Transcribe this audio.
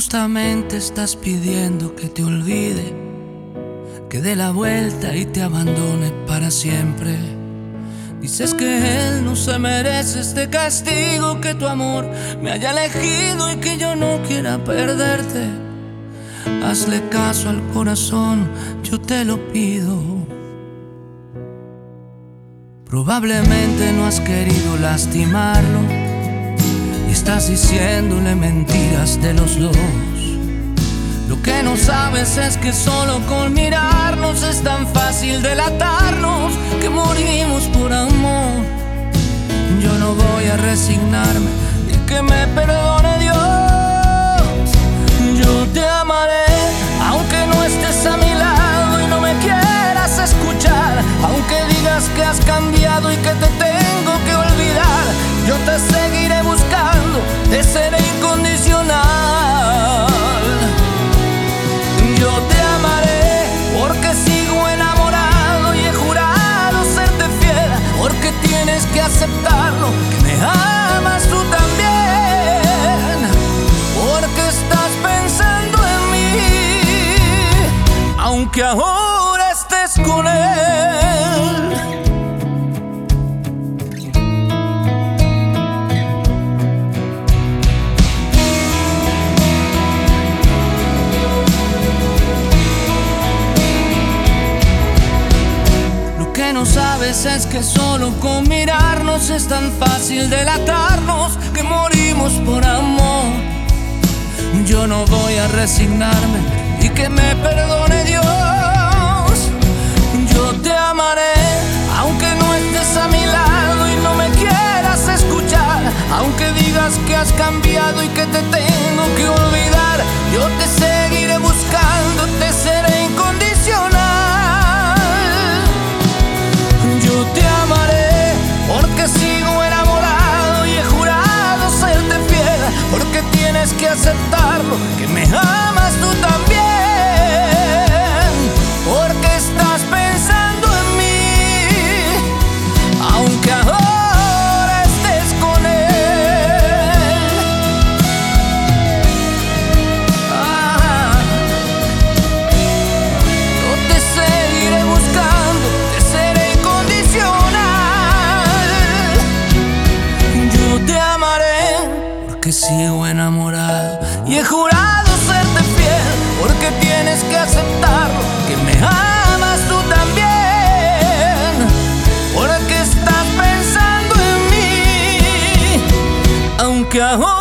Justamente estás pidiendo que te olvide, que dé la vuelta y te abandone para siempre. Dices que él no se merece este castigo, que tu amor me haya elegido y que yo no quiera perderte. Hazle caso al corazón, yo te lo pido. Probablemente no has querido lastimarlo y estás diciéndole mentiras de los dos. Lo que no sabes es que solo con mirarnos es tan fácil delatarnos, que morimos por amor. Yo no voy a resignarme y que me perdone Dios. Yo te amaré aunque no estés a mi lado y no me quieras escuchar, aunque digas que has cambiado y que te tengo que olvidar. Yo te seguiré buscando, te seré incondicional. Yo te amaré porque sigo enamorado y he jurado serte fiel, porque tienes que aceptarlo, que me amas tú también, porque estás pensando en mí, aunque ahora estés con él. No sabes es que solo con mirarnos es tan fácil delatarnos, que morimos por amor. Yo no voy a resignarme y que me perdone Dios. Yo te amaré aunque no estés a mi lado y no me quieras escuchar, aunque digas que has cambiado y que te tengo que olvidar. Yo te seguiré buscando, te seré incondicional. Yo te amaré porque sigo enamorado y he jurado serte fiel, porque tienes que aceptarlo, que me amas tú también, porque estás pensando en mí, aunque ahora estés con él. Yo te seguiré buscando, te seré incondicional. Yo te amaré porque sigo enamorado y he jurado serte fiel, porque tienes que aceptarlo, que me amas tú también, porque estás pensando en mí, aunque ahora